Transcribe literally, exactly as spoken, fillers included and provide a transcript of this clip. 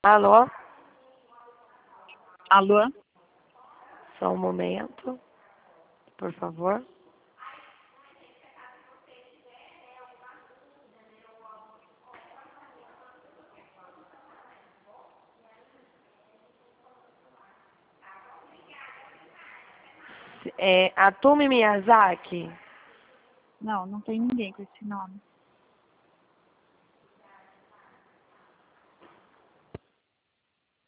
Alô? Alô? Só um momento, por favor. É, Atumi Miyazaki? Não, não tem ninguém com esse nome.